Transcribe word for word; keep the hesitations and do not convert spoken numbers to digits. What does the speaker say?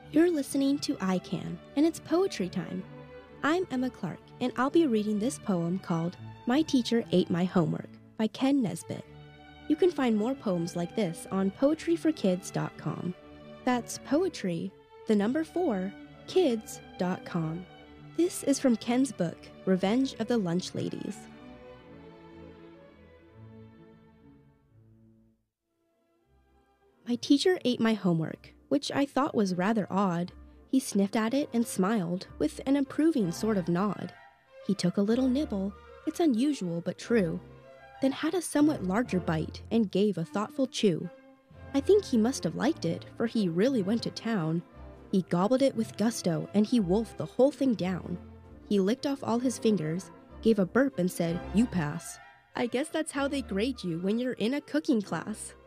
You're listening to I Can, and it's poetry time. I'm Emma Clark, and I'll be reading this poem called My Teacher Ate My Homework by Ken Nesbitt. You can find more poems like this on poetry for kids dot com. That's poetry, the number four, kids dot com. This is from Ken's book, Revenge of the Lunch Ladies. My teacher ate my homework, which I thought was rather odd. He sniffed at it and smiled, with an approving sort of nod. He took a little nibble, it's unusual but true, then had a somewhat larger bite and gave a thoughtful chew. I think he must have liked it, for he really went to town. He gobbled it with gusto, and he wolfed the whole thing down. He licked off all his fingers, gave a burp and said, "You pass." I guess that's how they grade you when you're in a cooking class.